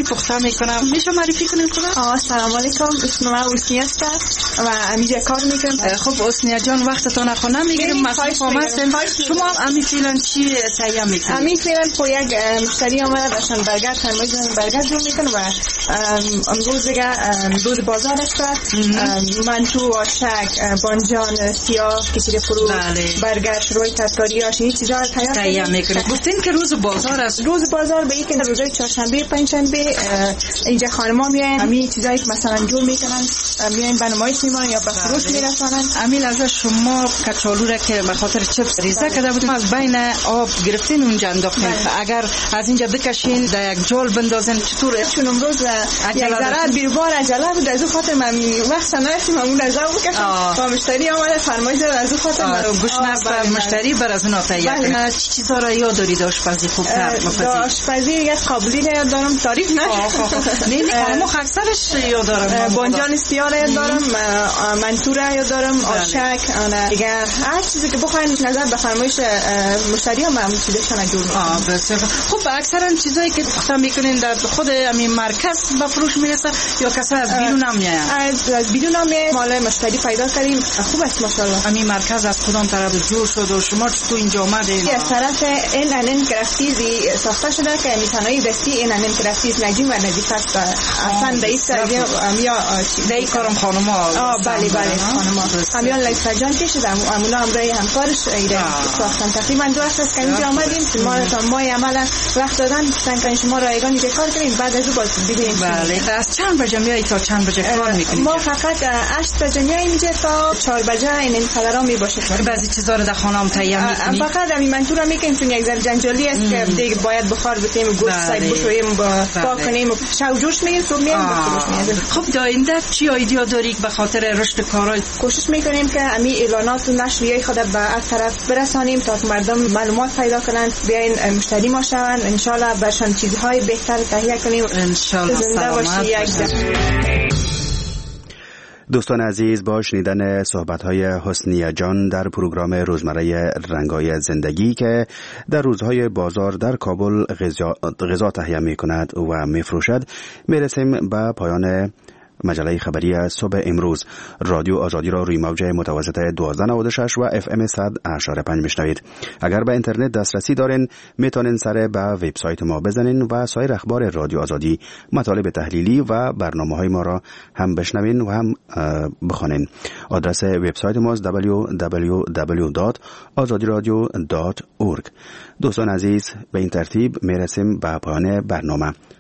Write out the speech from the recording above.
پخته میکنم. میشه معرفی کنید خدا؟ سلام علیکم، اسم من حسنیه است و اینجا کار میکنم. خب حسنیه جان وقتتون خونه میگیریم، مصروف هستیم. شما امی فعلا چی تهیه میکنید؟ امی فعلا یک مشتری آمده داشتن برگر فرمایید برگر جور میکنه و امروز دیگه روز بازار است. منتو، آشک، بانجان سیاه، کشیر فرو، برگر، شروع ترکاری ها این چیزا تهیه میکنید. گفتین که روز بازار است. روز بازار به یک روزای چهارشنبه پنجشنبه اینجا خانما میاین همین چیزایی که مثلا جور میکنن میاین به نمایش میمونن یا به فروش میرسونن. امیل از شما کچالو را که به خاطر چپس ریزه کرده بودیم از بین آب گرفتین اونجا انداختین. اگر از اینجا بکشین در یک جال بندازین چطوره؟ چون امروز یک ذره بیروبار عجله بود، از اون خاطر من وقت نداشتم اون از اون بکشم و مشتری آمده فرمایید از اون خاطر من گوش مشتری بر از اون تهیه کنه. چه چیزا را یاد دارید آشپزی خوبتر؟ آشپزی یک قابلی را یاد دارم، تعریف نه نه اکثرش یاد دارم. بانجان سیاه را یاد دارم، منتو را یاد دارم، آشک، دیگه هر چیزی که بخواین نظر به فرمایش مشتری ها معمول چیزشون جور میکنم. خب اکثرا چیزایی که پخته میکنین در خود همین مرکز به فروش میرسه یا کسا از بیرون هم میاین؟ از بیرون هم میاین، مال مشتری پیدا کردیم. خوب است ماشاءالله. همین مرکز از کدام طرف جور شد و شما چطور اینجا اومدین؟ از طرف این انن کرافتیزی ساخته شده که میتونای دستی این انن کرافتیز نجیم و نظیف است. اصلا دیست یا دی کارم خانما. بله خانما. همیان لیسا جان کشیدم امولا همراه همکارش ایره ساختن. تقریبا 2 هفته است که اینجا آمدیم. ما تا ماه عمل وقت دادن گفتن که شما رایگان اینجا کار کنیم، بعد از اون باز ببینیم. بله. از چند بجه میای تا چند بجه کار میکنید؟ ما فقط 8 بجه میایم اینجا تا 4 بجه این قدرا میباشه. بعضی چیزا رو در خانه هم تهیه میکنید؟ فقط همین منتو رو میکنیم چون یک ذره جنجالی است که دیگه باید بخار بتیم گوشت سگ بشویم پاک کنیم شو جوش میگیم تو میایم. خب داینده چی ایده داری به خاطر رشد کارای؟ کوشش میکنیم که همین اعلانات و نشریه خود به هر طرف برسانیم تا مردم معلومات پیدا کنند، بیاین مشتری ما شوند، ان شاء الله برشان چیزهای بهتر تهیه کنیم. ان شاء الله. زنده باشی. دوستان عزیز، با شنیدن صحبت‌های حسنیه جان در پروگرام روزمره رنگای زندگی که در روزهای بازار در کابل غذا تهیه می‌کند و می‌فروشد می‌رسیم به پایان مجله خبری صبح امروز. رادیو آزادی را روی موج متوسط 1296 و FM 100.5 میشنوید. اگر به اینترنت دسترسی دارین میتونین سر به وبسایت ما بزنین و سایر اخبار رادیو آزادی، مطالب تحلیلی و برنامه‌های ما را هم بشنوین و هم بخونین. آدرس وبسایت ما www.azadiradio.org. دوستان عزیز، به این ترتیب میرسیم به پایان برنامه.